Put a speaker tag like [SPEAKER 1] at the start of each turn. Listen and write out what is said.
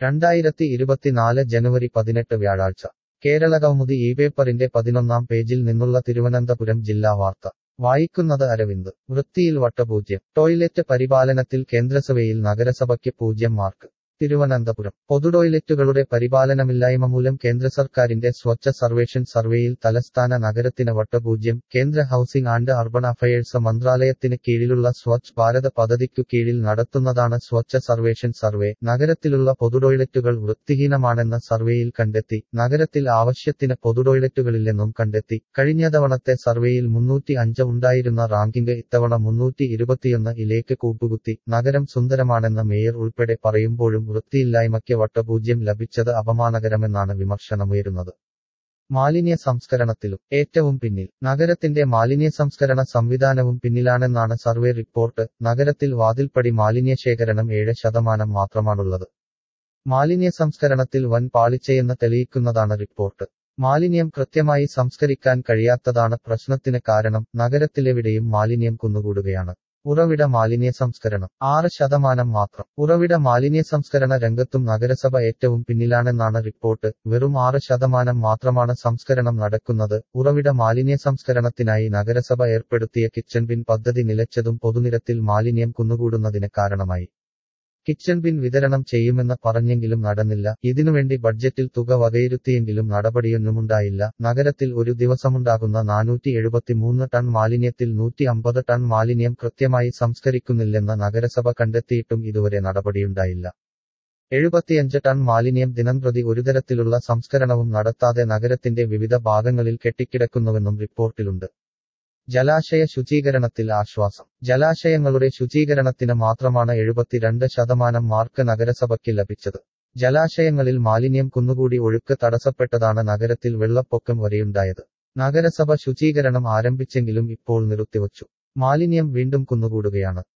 [SPEAKER 1] 2024 ജനുവരി 18 വ്യാഴാഴ്ച കേരളകൗമുദി ഇപേപ്പറിന്റെ 11-ാം പേജിൽ നിന്നുള്ള തിരുവനന്തപുരം ജില്ലാ വാർത്ത വായിക്കുന്നത് അരവിന്ദ്. വൃത്തിയിൽ വട്ടപൂജ്യം. ടോയ്ലറ്റ് പരിപാലനത്തിൽ കേന്ദ്രസഭയിൽ നഗരസഭയ്ക്ക് 0 മാർക്ക്. തിരുവനന്തപുരം. പൊതുടോയ്ലറ്റുകളുടെ പരിപാലനമില്ലായ്മ മൂലം കേന്ദ്രസർക്കാരിന്റെ സ്വച്ഛ സർവേഷൻ സർവേയിൽ തലസ്ഥാന നഗരത്തിന് വട്ടപൂജ്യം. കേന്ദ്ര ഹൌസിംഗ് ആൻഡ് അർബൻ അഫയേഴ്സ് മന്ത്രാലയത്തിന് കീഴിലുള്ള സ്വച്ഛ് ഭാരത് പദ്ധതിക്കു കീഴിൽ നടത്തുന്നതാണ് സ്വച്ഛ സർവേഷൻ സർവേ. നഗരത്തിലുള്ള പൊതുടോയ്ലറ്റുകൾ വൃത്തിഹീനമാണെന്ന സർവേയിൽ കണ്ടെത്തി. നഗരത്തിൽ ആവശ്യത്തിന് പൊതുടോയ്ലറ്റുകളില്ലെന്നും കണ്ടെത്തി. കഴിഞ്ഞ തവണത്തെ സർവേയിൽ 305 ഉണ്ടായിരുന്ന റാങ്കിംഗ് ഇത്തവണ 321 കൂപ്പുകുത്തി. നഗരം സുന്ദരമാണെന്ന് മേയർ ഉൾപ്പെടെ പറയുമ്പോഴും വൃത്തിയില്ലായ്മയ്ക്ക് വട്ടപൂജ്യം ലഭിച്ചത് അപമാനകരമെന്നാണ് വിമർശനമുയരുന്നത്. മാലിന്യ സംസ്കരണത്തിലും ഏറ്റവും പിന്നിൽ. നഗരത്തിന്റെ മാലിന്യ സംസ്കരണ സംവിധാനവും പിന്നിലാണെന്നാണ് സർവേ റിപ്പോർട്ട്. നഗരത്തിൽ വാതിൽപ്പടി മാലിന്യശേഖരണം 7% മാത്രമാണുള്ളത്. മാലിന്യ സംസ്കരണത്തിൽ വൻ പാളിച്ചയെന്ന് തെളിയിക്കുന്നതാണ് റിപ്പോർട്ട്. മാലിന്യം കൃത്യമായി സംസ്കരിക്കാൻ കഴിയാത്തതാണ് പ്രശ്നത്തിന് കാരണം. നഗരത്തിലെവിടെയും മാലിന്യം കുന്നുകൂടുകയാണ്. ഉറവിട മാലിന്യ സംസ്കരണം 6% മാത്രം. ഉറവിട മാലിന്യ സംസ്കരണ രംഗത്തും നഗരസഭ ഏറ്റവും പിന്നിലാണെന്നാണ് റിപ്പോർട്ട്. വെറും 6% മാത്രമാണ് സംസ്കരണം നടക്കുന്നത്. ഉറവിട മാലിന്യ സംസ്കരണത്തിനായി നഗരസഭ ഏർപ്പെടുത്തിയ കിച്ചൺ ബിൻ പദ്ധതി നിലച്ചതും പൊതുനിരത്തിൽ മാലിന്യം കുന്നുകൂടുന്നതിന് കാരണമായി. കിച്ചൺ ബിൻ വിതരണം ചെയ്യുമെന്ന് പറഞ്ഞെങ്കിലും നടന്നില്ല. ഇതിനുവേണ്ടി ബഡ്ജറ്റിൽ തുക വകയിരുത്തിയെങ്കിലും നടപടിയൊന്നുമുണ്ടായില്ല. നഗരത്തിൽ ഒരു ദിവസമുണ്ടാകുന്ന 473 ടൺ മാലിന്യത്തിൽ 150 ടൺ മാലിന്യം കൃത്യമായി സംസ്കരിക്കുന്നില്ലെന്ന് നഗരസഭ കണ്ടെത്തിയിട്ടും ഇതുവരെ നടപടിയുണ്ടായില്ല. 75 ടൺ മാലിന്യം ദിനംപ്രതി ഒരുതരത്തിലുള്ള സംസ്കരണവും നടത്താതെ നഗരത്തിന്റെ വിവിധ ഭാഗങ്ങളിൽ കെട്ടിക്കിടക്കുന്നുവെന്നും റിപ്പോർട്ടിലുണ്ട്. ജലാശയ ശുചീകരണത്തിൽ ആശ്വാസം. ജലാശയങ്ങളുടെ ശുചീകരണത്തിന് മാത്രമാണ് 72% മാർക്ക് നഗരസഭയ്ക്ക് ലഭിച്ചത്. ജലാശയങ്ങളിൽ മാലിന്യം കുന്നുകൂടി ഒഴുക്ക് തടസ്സപ്പെട്ടതാണ് നഗരത്തിൽ വെള്ളപ്പൊക്കം വരെയുണ്ടായത്. നഗരസഭ ശുചീകരണം ആരംഭിച്ചെങ്കിലും ഇപ്പോൾ നിർത്തിവച്ചു. മാലിന്യം വീണ്ടും കുന്നുകൂടുകയാണ്.